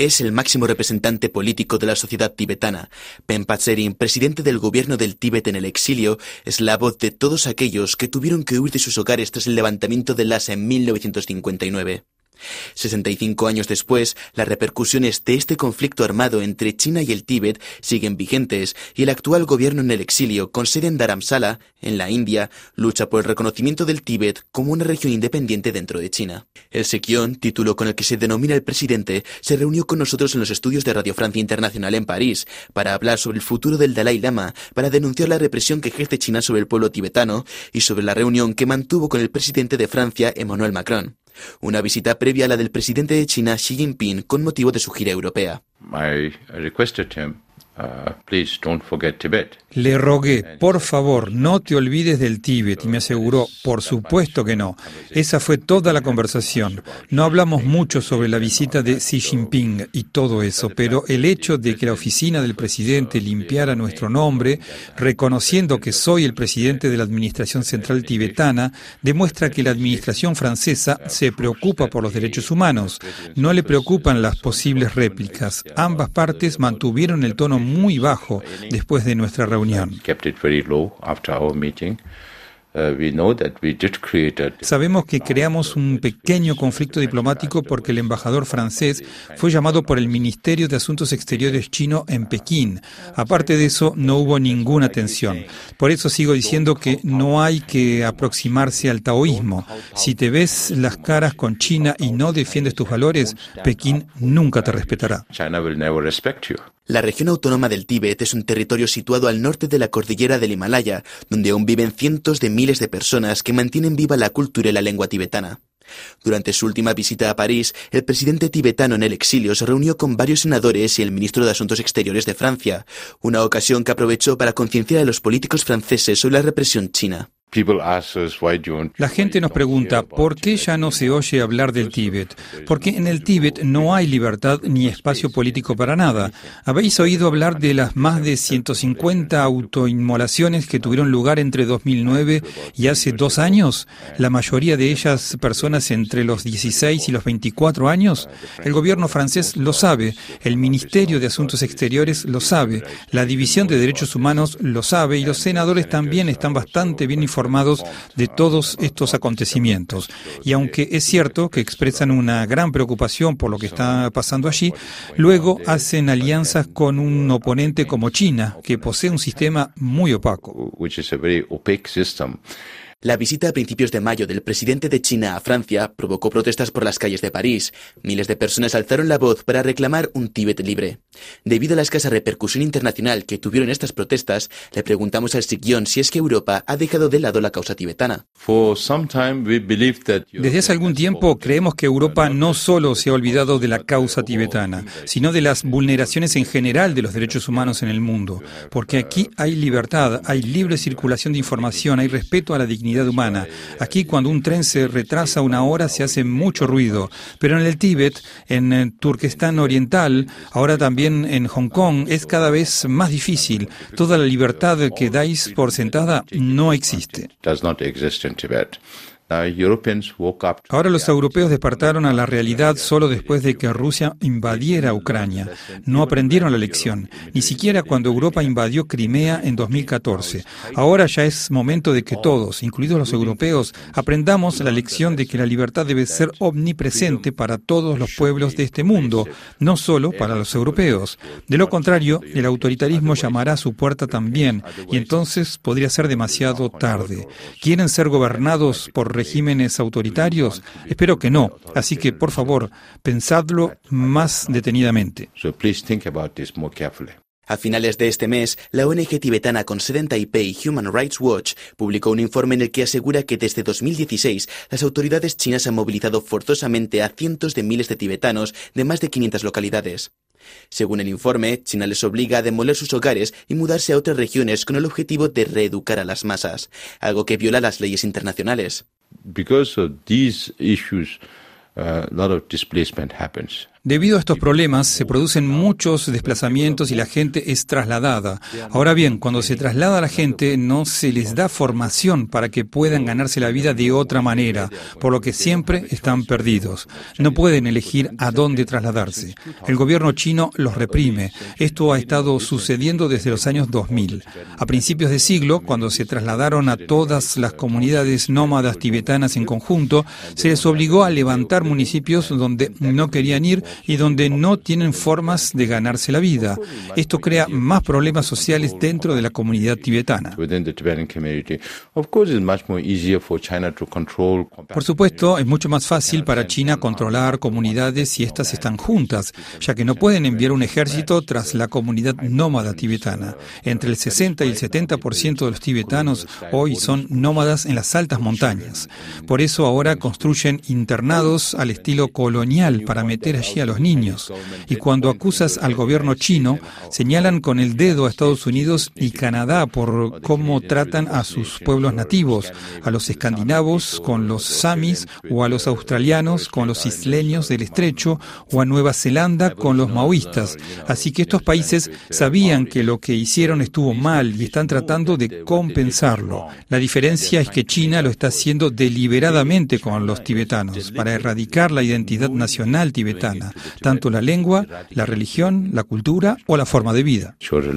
es el máximo representante político de la sociedad tibetana. Penpa Tsering, presidente del gobierno del Tíbet en el exilio, es la voz de todos aquellos que tuvieron que huir de sus hogares tras el levantamiento de Lhasa en 1959. 65 años después, las repercusiones de este conflicto armado entre China y el Tíbet siguen vigentes y el actual gobierno en el exilio, con sede en Dharamsala, en la India, lucha por el reconocimiento del Tíbet como una región independiente dentro de China. El Sekion, título con el que se denomina el presidente, se reunió con nosotros en los estudios de Radio Francia Internacional en París para hablar sobre el futuro del Dalai Lama, para denunciar la represión que ejerce China sobre el pueblo tibetano y sobre la reunión que mantuvo con el presidente de Francia, Emmanuel Macron. Una visita previa a la del presidente de China, Xi Jinping, con motivo de su gira europea. Le rogué, por favor, no te olvides del Tíbet, y me aseguró, por supuesto que no. Esa fue toda la conversación. No hablamos mucho sobre la visita de Xi Jinping y todo eso, pero el hecho de que la oficina del presidente limpiara nuestro nombre, reconociendo que soy el presidente de la Administración Central Tibetana, demuestra que la administración francesa se preocupa por los derechos humanos. No le preocupan las posibles réplicas. Ambas partes mantuvieron el tono muy bajo después de nuestra reunión. Sabemos que creamos un pequeño conflicto diplomático porque el embajador francés fue llamado por el Ministerio de Asuntos Exteriores chino en Pekín. Aparte de eso, no hubo ninguna tensión. Por eso sigo diciendo que no hay que aproximarse al taoísmo. Si te ves las caras con China y no defiendes tus valores, Pekín nunca te respetará. La región autónoma del Tíbet es un territorio situado al norte de la cordillera del Himalaya, donde aún viven cientos de miles de personas que mantienen viva la cultura y la lengua tibetana. Durante su última visita a París, el presidente tibetano en el exilio se reunió con varios senadores y el ministro de Asuntos Exteriores de Francia, una ocasión que aprovechó para concienciar a los políticos franceses sobre la represión china. La gente nos pregunta, ¿por qué ya no se oye hablar del Tíbet? Porque en el Tíbet no hay libertad ni espacio político para nada. ¿Habéis oído hablar de las más de 150 autoinmolaciones que tuvieron lugar entre 2009 y hace 2 años? La mayoría de ellas personas entre los 16 y los 24 años. El gobierno francés lo sabe, el Ministerio de Asuntos Exteriores lo sabe, la División de Derechos Humanos lo sabe y los senadores también están bastante bien informados de todos estos acontecimientos. Y aunque es cierto que expresan una gran preocupación por lo que está pasando allí, luego hacen alianzas con un oponente como China, que posee un sistema muy opaco. La visita a principios de mayo del presidente de China a Francia provocó protestas por las calles de París. Miles de personas alzaron la voz para reclamar un Tíbet libre. Debido a la escasa repercusión internacional que tuvieron estas protestas, le preguntamos al Sekion si es que Europa ha dejado de lado la causa tibetana. Desde hace algún tiempo creemos que Europa no solo se ha olvidado de la causa tibetana, sino de las vulneraciones en general de los derechos humanos en el mundo. Porque aquí hay libertad, hay libre circulación de información, hay respeto a la dignidad humana. Aquí cuando un tren se retrasa 1 hora se hace mucho ruido, pero en el Tíbet, en Turquestán Oriental, ahora también en Hong Kong, es cada vez más difícil. Toda la libertad que dais por sentada no existe. Ahora los europeos despertaron a la realidad solo después de que Rusia invadiera Ucrania. No aprendieron la lección, ni siquiera cuando Europa invadió Crimea en 2014. Ahora ya es momento de que todos, incluidos los europeos, aprendamos la lección de que la libertad debe ser omnipresente para todos los pueblos de este mundo, no solo para los europeos. De lo contrario, el autoritarismo llamará a su puerta también, y entonces podría ser demasiado tarde. ¿Quieren ser gobernados por regímenes autoritarios? Espero que no. Así que, por favor, pensadlo más detenidamente. A finales de este mes, la ONG tibetana con sede en Taipei, Human Rights Watch, publicó un informe en el que asegura que desde 2016 las autoridades chinas han movilizado forzosamente a cientos de miles de tibetanos de más de 500 localidades. Según el informe, China les obliga a demoler sus hogares y mudarse a otras regiones con el objetivo de reeducar a las masas, algo que viola las leyes internacionales. Debido a estos problemas, se producen muchos desplazamientos y la gente es trasladada. Ahora bien, cuando se traslada a la gente, no se les da formación para que puedan ganarse la vida de otra manera, por lo que siempre están perdidos. No pueden elegir a dónde trasladarse. El gobierno chino los reprime. Esto ha estado sucediendo desde los años 2000. A principios de siglo, cuando se trasladaron a todas las comunidades nómadas tibetanas en conjunto, se les obligó a levantar municipios donde no querían ir y donde no tienen formas de ganarse la vida. Esto crea más problemas sociales dentro de la comunidad tibetana. Por supuesto, es mucho más fácil para China controlar comunidades si éstas están juntas, ya que no pueden enviar un ejército tras la comunidad nómada tibetana. Entre el 60 y el 70% de los tibetanos hoy son nómadas en las altas montañas. Por eso ahora construyen internados al estilo colonial para meter allí a los niños. Y cuando acusas al gobierno chino, señalan con el dedo a Estados Unidos y Canadá por cómo tratan a sus pueblos nativos, a los escandinavos con los samis, o a los australianos con los isleños del estrecho, o a Nueva Zelanda con los maoístas. Así que estos países sabían que lo que hicieron estuvo mal y están tratando de compensarlo. La diferencia es que China lo está haciendo deliberadamente con los tibetanos, para erradicar la identidad nacional tibetana, tanto la lengua, la religión, la cultura o la forma de vida.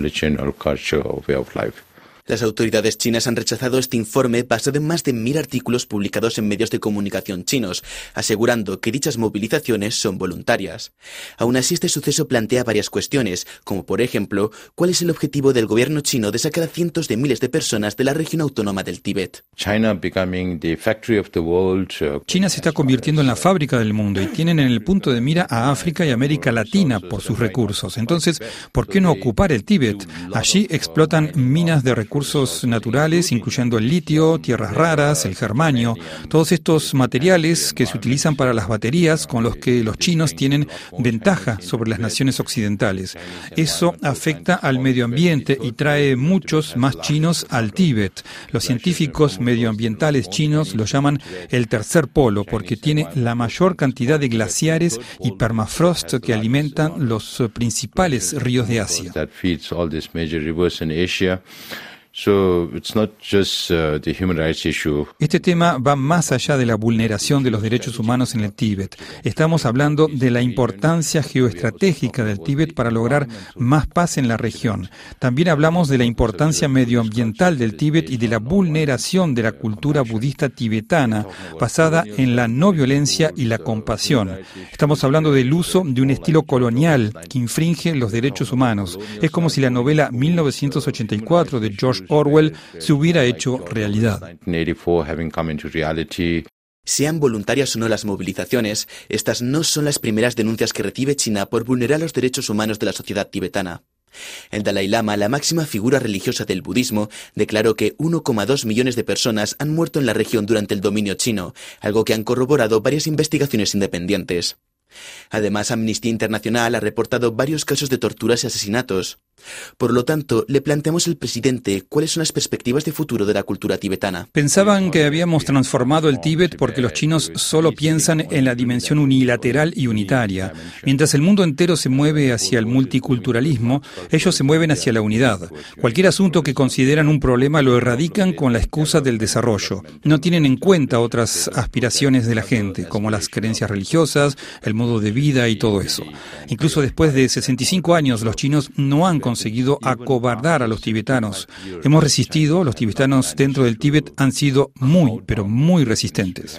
Las autoridades chinas han rechazado este informe basado en más de 1000 artículos publicados en medios de comunicación chinos, asegurando que dichas movilizaciones son voluntarias. Aún así, este suceso plantea varias cuestiones, como por ejemplo, ¿cuál es el objetivo del gobierno chino de sacar a cientos de miles de personas de la región autónoma del Tíbet? China se está convirtiendo en la fábrica del mundo y tienen en el punto de mira a África y América Latina por sus recursos. Entonces, ¿por qué no ocupar el Tíbet? Allí explotan minas de recursos naturales, incluyendo el litio, tierras raras, el germanio, todos estos materiales que se utilizan para las baterías con los que los chinos tienen ventaja sobre las naciones occidentales. Eso afecta al medio ambiente y trae muchos más chinos al Tíbet. Los científicos medioambientales chinos lo llaman el tercer polo porque tiene la mayor cantidad de glaciares y permafrost que alimentan los principales ríos de Asia. Este tema va más allá de la vulneración de los derechos humanos en el Tíbet. Estamos hablando de la importancia geoestratégica del Tíbet para lograr más paz en la región. También hablamos de la importancia medioambiental del Tíbet y de la vulneración de la cultura budista tibetana, basada en la no violencia y la compasión. Estamos hablando del uso de un estilo colonial que infringe los derechos humanos. Es como si la novela 1984 de George Orwell se hubiera hecho realidad. Sean voluntarias o no las movilizaciones, estas no son las primeras denuncias que recibe China por vulnerar los derechos humanos de la sociedad tibetana. El Dalai Lama, la máxima figura religiosa del budismo, declaró que 1,2 millones de personas han muerto en la región durante el dominio chino, algo que han corroborado varias investigaciones independientes. Además, Amnistía Internacional ha reportado varios casos de torturas y asesinatos. Por lo tanto, le planteamos al presidente cuáles son las perspectivas de futuro de la cultura tibetana. Pensaban que habíamos transformado el Tíbet porque los chinos solo piensan en la dimensión unilateral y unitaria. Mientras el mundo entero se mueve hacia el multiculturalismo, ellos se mueven hacia la unidad. Cualquier asunto que consideran un problema lo erradican con la excusa del desarrollo. No tienen en cuenta otras aspiraciones de la gente, como las creencias religiosas, el modo de vida y todo eso. Incluso después de 65 años, los chinos no han conseguido acobardar a los tibetanos. Hemos resistido, los tibetanos dentro del Tíbet han sido muy, pero muy resistentes.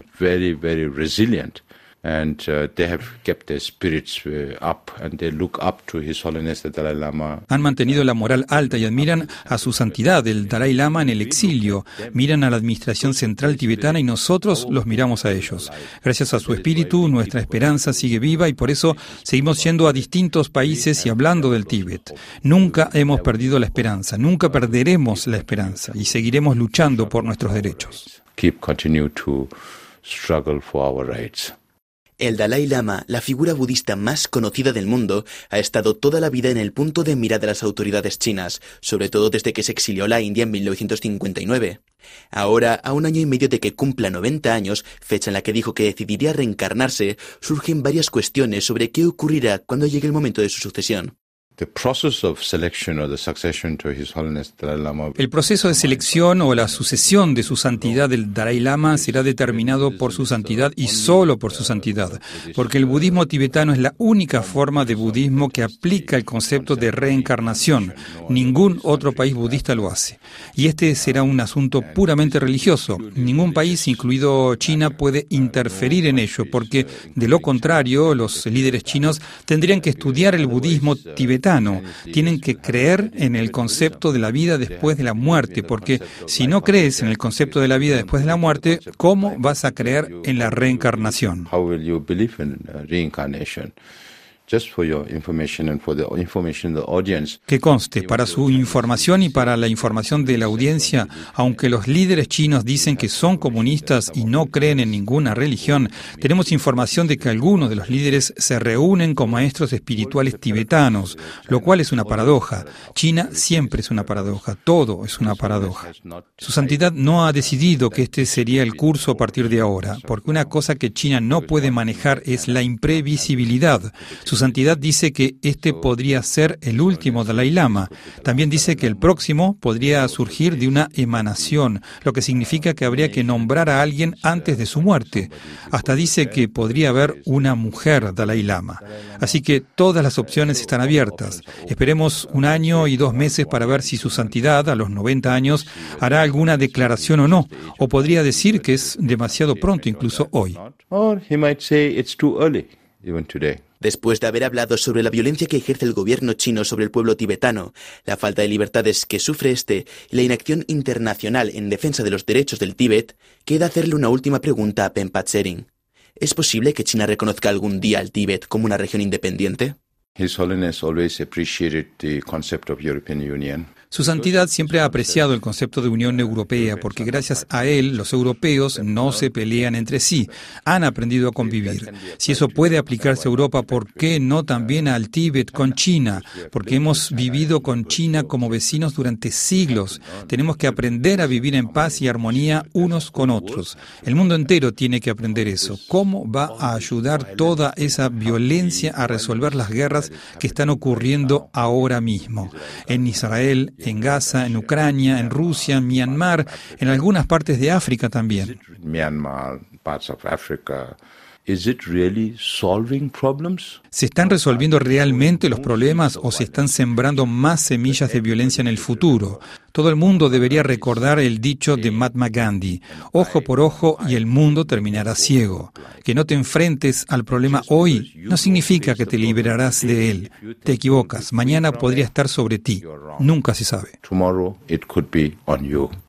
And they have kept their spirits up and they look up to His Holiness the Dalai Lama. Han mantenido la moral alta y admiran a su santidad, el Dalai Lama, en el exilio. Miran a la administración central tibetana y nosotros los miramos a ellos. Gracias a su espíritu, nuestra esperanza sigue viva y por eso seguimos yendo a distintos países y hablando del Tíbet. Nunca hemos perdido la esperanza, nunca perderemos la esperanza y seguiremos luchando por nuestros derechos. Continue to struggle for our rights. El Dalai Lama, la figura budista más conocida del mundo, ha estado toda la vida en el punto de mira de las autoridades chinas, sobre todo desde que se exilió a la India en 1959. Ahora, a 1 año y medio de que cumpla 90 años, fecha en la que dijo que decidiría reencarnarse, surgen varias cuestiones sobre qué ocurrirá cuando llegue el momento de su sucesión. El proceso de selección o la sucesión de su santidad del Dalai Lama será determinado por su santidad y solo por su santidad, porque el budismo tibetano es la única forma de budismo que aplica el concepto de reencarnación. Ningún otro país budista lo hace. Y este será un asunto puramente religioso. Ningún país, incluido China, puede interferir en ello, porque de lo contrario, los líderes chinos tendrían que estudiar el budismo tibetano. Tienen que creer en el concepto de la vida después de la muerte, porque si no crees en el concepto de la vida después de la muerte, ¿cómo vas a creer en la reencarnación? Que conste, para su información y para la información de la audiencia, aunque los líderes chinos dicen que son comunistas y no creen en ninguna religión, tenemos información de que algunos de los líderes se reúnen con maestros espirituales tibetanos, lo cual es una paradoja. China siempre es una paradoja, todo es una paradoja. Su santidad no ha decidido que este sería el curso a partir de ahora, porque una cosa que China no puede manejar es la imprevisibilidad. Su santidad dice que este podría ser el último Dalai Lama. También dice que el próximo podría surgir de una emanación, lo que significa que habría que nombrar a alguien antes de su muerte. Hasta dice que podría haber una mujer Dalai Lama. Así que todas las opciones están abiertas. Esperemos 1 año y 2 meses para ver si su santidad, a los 90 años, hará alguna declaración o no, o podría decir que es demasiado pronto, incluso hoy. Después de haber hablado sobre la violencia que ejerce el gobierno chino sobre el pueblo tibetano, la falta de libertades que sufre este y la inacción internacional en defensa de los derechos del Tíbet, queda hacerle una última pregunta a Penpa Tsering. ¿Es posible que China reconozca algún día al Tíbet como una región independiente? His Holiness always appreciated the concept of European Union. Su santidad siempre ha apreciado el concepto de Unión Europea porque gracias a él los europeos no se pelean entre sí, han aprendido a convivir. Si eso puede aplicarse a Europa, ¿por qué no también al Tíbet con China? Porque hemos vivido con China como vecinos durante siglos. Tenemos que aprender a vivir en paz y armonía unos con otros. El mundo entero tiene que aprender eso. ¿Cómo va a ayudar toda esa violencia a resolver las guerras que están ocurriendo ahora mismo? En Israel, en Gaza, en Ucrania, en Rusia, en Myanmar, en algunas partes de África también. ¿Se están resolviendo realmente los problemas o se están sembrando más semillas de violencia en el futuro? Todo el mundo debería recordar el dicho de Mahatma Gandhi: ojo por ojo y el mundo terminará ciego. Que no te enfrentes al problema hoy no significa que te liberarás de él. Te equivocas. Mañana podría estar sobre ti. Nunca se sabe.